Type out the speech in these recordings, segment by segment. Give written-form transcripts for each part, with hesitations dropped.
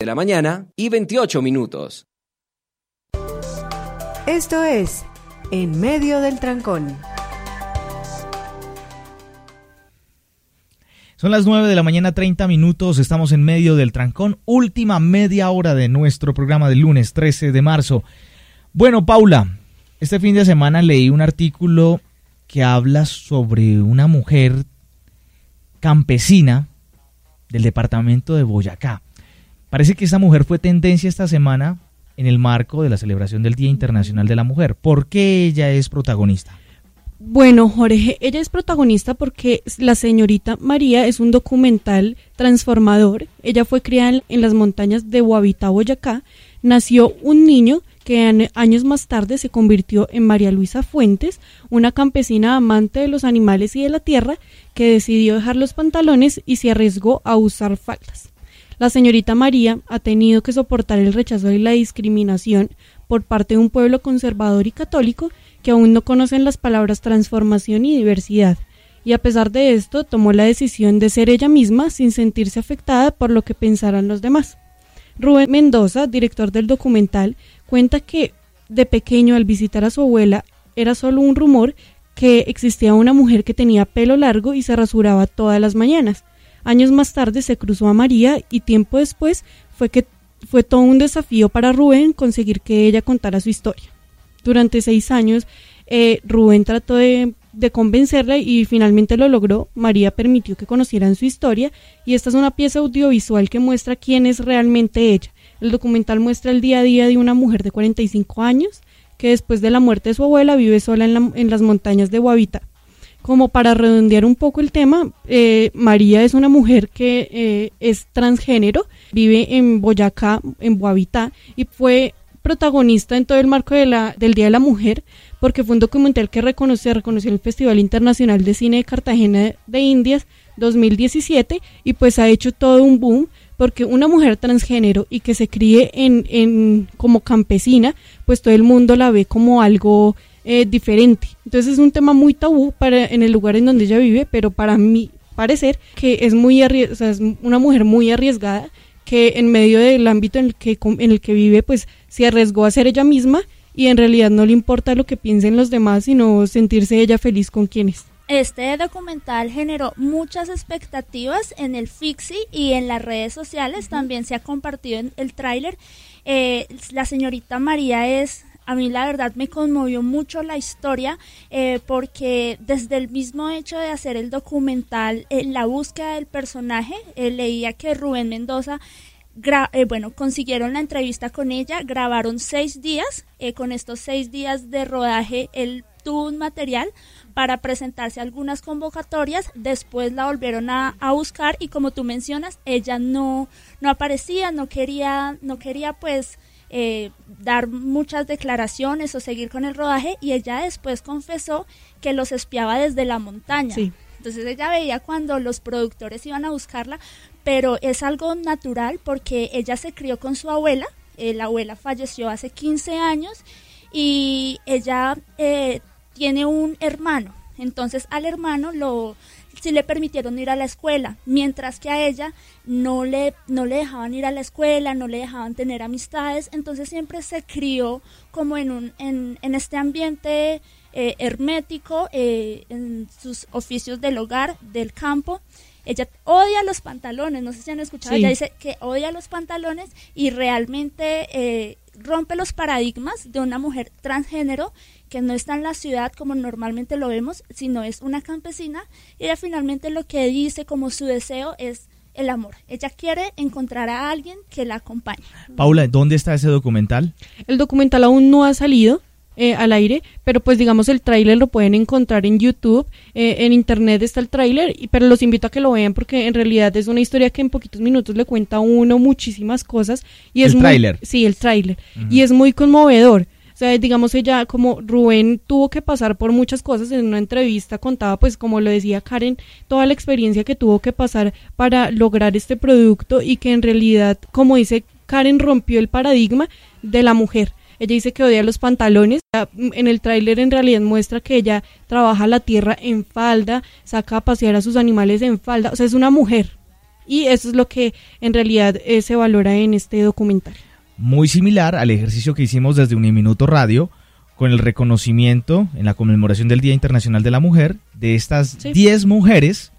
la mañana y 28 minutos. Esto es En Medio del Trancón. Son las 9 de la mañana, 30 minutos, estamos en medio del trancón, última media hora de nuestro programa del lunes 13 de marzo. Bueno, Paula, este fin de semana leí un artículo que habla sobre una mujer campesina del departamento de Boyacá. Parece que esta mujer fue tendencia esta semana en el marco de la celebración del Día Internacional de la Mujer. ¿Por qué ella es protagonista? Bueno, Jorge, ella es protagonista porque La Señorita María es un documental transformador. Ella fue criada en las montañas de Guavita, Boyacá. Nació un niño que años más tarde se convirtió en María Luisa Fuentes, una campesina amante de los animales y de la tierra que decidió dejar los pantalones y se arriesgó a usar faldas. La Señorita María ha tenido que soportar el rechazo y la discriminación por parte de un pueblo conservador y católico que aún no conocen las palabras transformación y diversidad, y a pesar de esto tomó la decisión de ser ella misma sin sentirse afectada por lo que pensaran los demás. Rubén Mendoza, director del documental, cuenta que de pequeño al visitar a su abuela era solo un rumor que existía una mujer que tenía pelo largo y se rasuraba todas las mañanas. Años más tarde se cruzó a María y tiempo después fue todo un desafío para Rubén conseguir que ella contara su historia. Durante 6 años, Rubén trató de convencerla y finalmente lo logró. María permitió que conocieran su historia y esta es una pieza audiovisual que muestra quién es realmente ella. El documental muestra el día a día de una mujer de 45 años que después de la muerte de su abuela vive sola en las montañas de Guavita. Como para redondear un poco el tema, María es una mujer que es transgénero, vive en Boyacá, en Guavita, y fue protagonista en todo el marco del Día de la Mujer, porque fue un documental que reconoció el Festival Internacional de Cine de Cartagena de Indias 2017, y pues ha hecho todo un boom, porque una mujer transgénero y que se críe como campesina, pues todo el mundo la ve como algo diferente. Entonces es un tema muy tabú en el lugar en donde ella vive, pero para mí parecer que es es una mujer muy arriesgada, que en medio del ámbito en el que vive, pues se arriesgó a ser ella misma y en realidad no le importa lo que piensen los demás, sino sentirse ella feliz con quien es. Este documental generó muchas expectativas en el Fixi y en las redes sociales. También se ha compartido en el tráiler. La Señorita María a mí la verdad me conmovió mucho la historia, porque desde el mismo hecho de hacer el documental, la búsqueda del personaje, leía que Rubén Mendoza, consiguieron la entrevista con ella, grabaron 6 días, con estos 6 días de rodaje él tuvo un material para presentarse a algunas convocatorias, después la volvieron a buscar y como tú mencionas, ella no aparecía, no quería pues dar muchas declaraciones o seguir con el rodaje, y ella después confesó que los espiaba desde la montaña. Sí. Entonces ella veía cuando los productores iban a buscarla, pero es algo natural porque ella se crió con su abuela, la abuela falleció hace 15 años y ella tiene un hermano, entonces al hermano sí le permitieron ir a la escuela, mientras que a ella no le dejaban ir a la escuela, no le dejaban tener amistades, entonces siempre se crió como en este ambiente hermético, en sus oficios del hogar, del campo. Ella odia los pantalones, no sé si han escuchado, sí. Ella dice que odia los pantalones y realmente rompe los paradigmas de una mujer transgénero que no está en la ciudad como normalmente lo vemos, sino es una campesina, y ella finalmente lo que dice como su deseo es el amor. Ella quiere encontrar a alguien que la acompañe. Paula, ¿dónde está ese documental? El documental aún no ha salido al aire, pero pues digamos el tráiler lo pueden encontrar en YouTube, en internet está el tráiler, pero los invito a que lo vean porque en realidad es una historia que en poquitos minutos le cuenta a uno muchísimas cosas. Y es ¿El tráiler? Sí, el tráiler. Uh-huh. Y es muy conmovedor. O sea, digamos ella, como Rubén tuvo que pasar por muchas cosas, en una entrevista contaba, pues como lo decía Karen, toda la experiencia que tuvo que pasar para lograr este producto y que en realidad, como dice Karen, rompió el paradigma de la mujer. Ella dice que odia los pantalones. En el tráiler en realidad muestra que ella trabaja la tierra en falda, saca a pasear a sus animales en falda. O sea, es una mujer. y eso es lo que en realidad se valora en este documental. Muy similar al ejercicio que hicimos desde Uniminuto Radio, con el reconocimiento en la conmemoración del Día Internacional de la Mujer, de estas 10 mujeres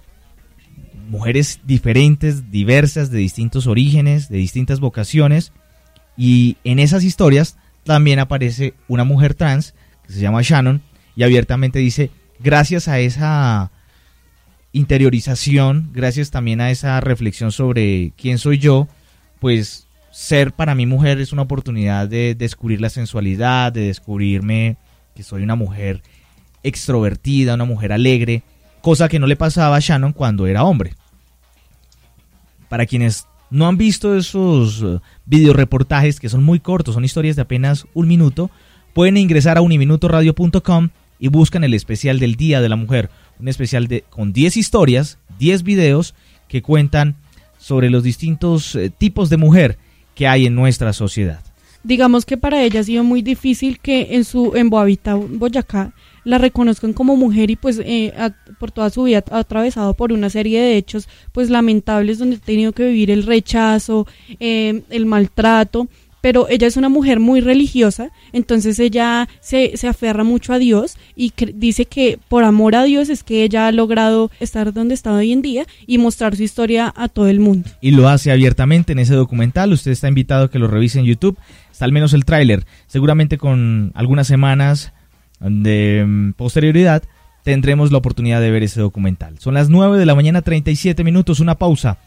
diferentes, diversas, de distintos orígenes, de distintas vocaciones, y en esas historias también aparece una mujer trans, que se llama Shannon, y abiertamente dice, gracias a esa interiorización, gracias también a esa reflexión sobre quién soy yo, pues ser para mí mujer es una oportunidad de descubrir la sensualidad, de descubrirme que soy una mujer extrovertida, una mujer alegre, cosa que no le pasaba a Shannon cuando era hombre. Para quienes no han visto esos videoreportajes que son muy cortos, son historias de apenas 1 minuto, pueden ingresar a uniminutoradio.com y buscan el especial del Día de la Mujer, un especial con 10 historias, 10 videos que cuentan sobre los distintos tipos de mujer que hay en nuestra sociedad. Digamos que para ella ha sido muy difícil que en Boavita, Boyacá, la reconozcan como mujer, y pues por toda su vida ha atravesado por una serie de hechos pues lamentables, donde ha tenido que vivir el rechazo, el maltrato, pero ella es una mujer muy religiosa, entonces ella se aferra mucho a Dios y dice que por amor a Dios es que ella ha logrado estar donde está hoy en día y mostrar su historia a todo el mundo. Y lo hace abiertamente en ese documental. Usted está invitado a que lo revise en YouTube, está al menos el tráiler, seguramente con algunas semanas de posterioridad tendremos la oportunidad de ver ese documental. Son las 9 de la mañana, 37 minutos, una pausa.